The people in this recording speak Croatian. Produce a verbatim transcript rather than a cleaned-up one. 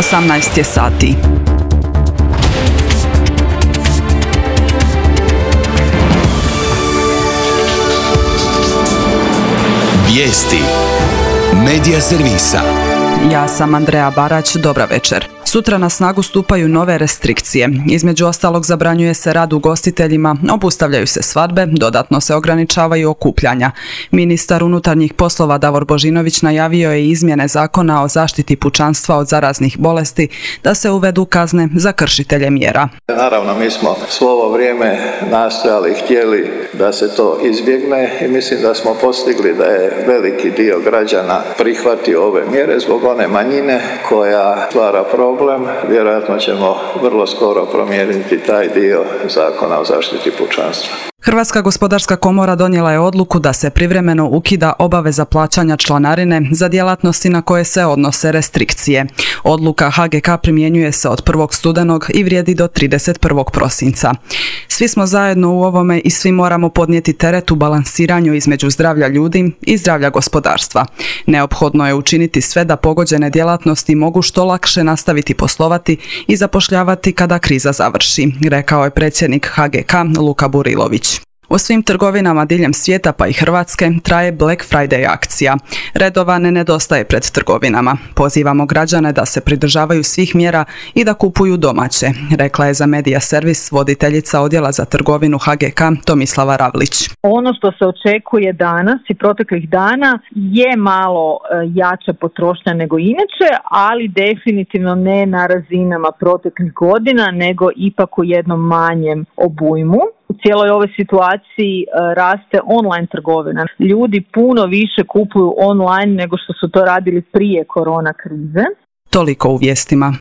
osamnaest je sati. Vijesti Medija servisa. Ja sam Andreja Barać, dobra večer. Sutra na snagu stupaju nove restrikcije. Između ostalog zabranjuje se rad ugostiteljima, obustavljaju se svadbe, dodatno se ograničavaju okupljanja. Ministar unutarnjih poslova Davor Božinović najavio je izmjene zakona o zaštiti pučanstva od zaraznih bolesti da se uvedu kazne za kršitelje mjera. Naravno, mi smo svo ovo vrijeme nastojali i htjeli da se to izbjegne i mislim da smo postigli da je veliki dio građana prihvatio ove mjere zbog one manjine koja stvara problem. Vjerojatno ćemo vrlo skoro promijeniti taj dio zakona o zaštiti pučanstva. Hrvatska gospodarska komora donijela je odluku da se privremeno ukida obaveza plaćanja članarine za djelatnosti na koje se odnose restrikcije. Odluka H G K primjenjuje se od prvog studenog i vrijedi do trideset prvog prosinca. Svi smo zajedno u ovome i svi moramo podnijeti teret u balansiranju između zdravlja ljudi i zdravlja gospodarstva. Neophodno je učiniti sve da pogođene djelatnosti mogu što lakše nastaviti poslovati i zapošljavati kada kriza završi, rekao je predsjednik H G K Luka Burilović. U svim trgovinama diljem svijeta pa i Hrvatske traje Black Friday akcija. Redova ne nedostaje pred trgovinama. Pozivamo građane da se pridržavaju svih mjera i da kupuju domaće, rekla je za Medija servis voditeljica odjela za trgovinu H G K Tomislava Ravlić. Ono što se očekuje danas i proteklih dana je malo jača potrošnja nego inače, ali definitivno ne na razinama proteklih godina, nego ipak u jednom manjem obujmu. U cijeloj ovoj situaciji raste online trgovina. Ljudi puno više kupuju online nego što su to radili prije korona krize. Toliko u vijestima.